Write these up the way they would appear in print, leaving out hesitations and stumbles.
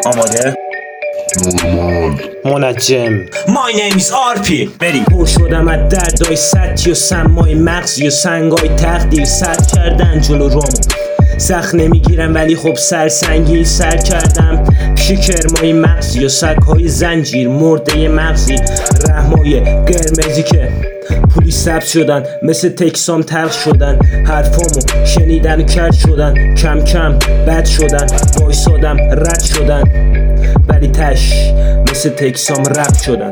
آماده؟ نورمال منجم. My name is RP. بریم. پر شدم از دردای سطحی و سمای مغزی و سنگای تقدیر سر کردن جلو رومو سخت نمیگیرم ولی خب سرسنگی سر کردم پیش کرمای مغزی و سگهای زنجیر مرده مغزی رحمای قرمزی که پولی سبز شدن مثل تکسام تلخ شدن حرفامو شنیدن و کرد شدن کم کم بد شدن وایسادم رد شدن ولی تش مثل تکسام رب شدن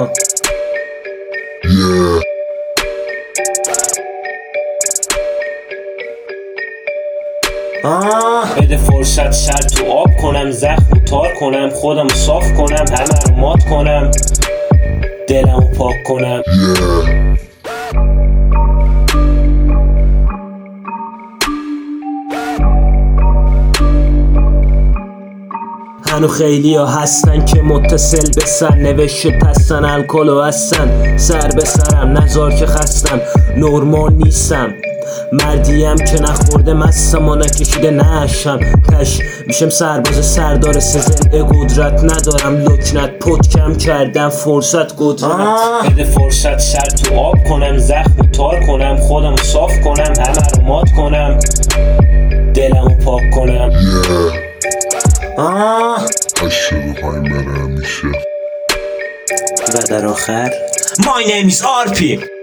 بده فرصت سر تو آب کنم زخم و تار کنم خودم صاف کنم همه رو مات کنم دلمو پاک کنم هنو خیلی ها هستن که متصل به سر نوشت پستن الکل و هستن سر به سرم نزار که خستم نورمال نیستم مردیم که نخورده مستم و نکشیده نشم تش میشم سرباز سردار سزل قدرت ندارم لکنت پت کم کردم فرصت قدرت بده فرصت سر تو آب کنم زخم و تار کنم خودم صاف کنم همه رو مات کنم دلمو پاک کنم عشقهای من همیشه و در آخر My name is RP.